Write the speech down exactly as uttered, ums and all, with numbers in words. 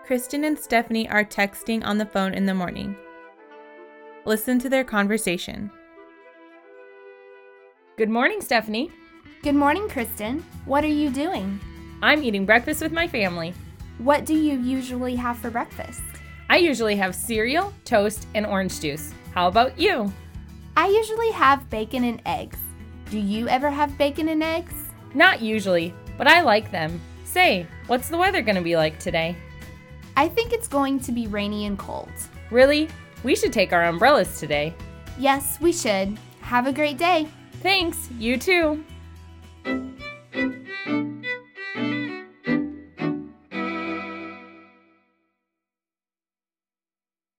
Kristen and Stephanie are texting on the phone in the morning. Listen to their conversation. Good morning, Stephanie. Good morning, Kristen. What are you doing? I'm eating breakfast with my family. What do you usually have for breakfast? I usually have cereal, toast, and orange juice. How about you? I usually have bacon and eggs. Do you ever have bacon and eggs? Not usually, but I like them. Say, what's the weather going to be like today? I think it's going to be rainy and cold. Really? We should take our umbrellas today. Yes, we should. Have a great day. Thanks, you too.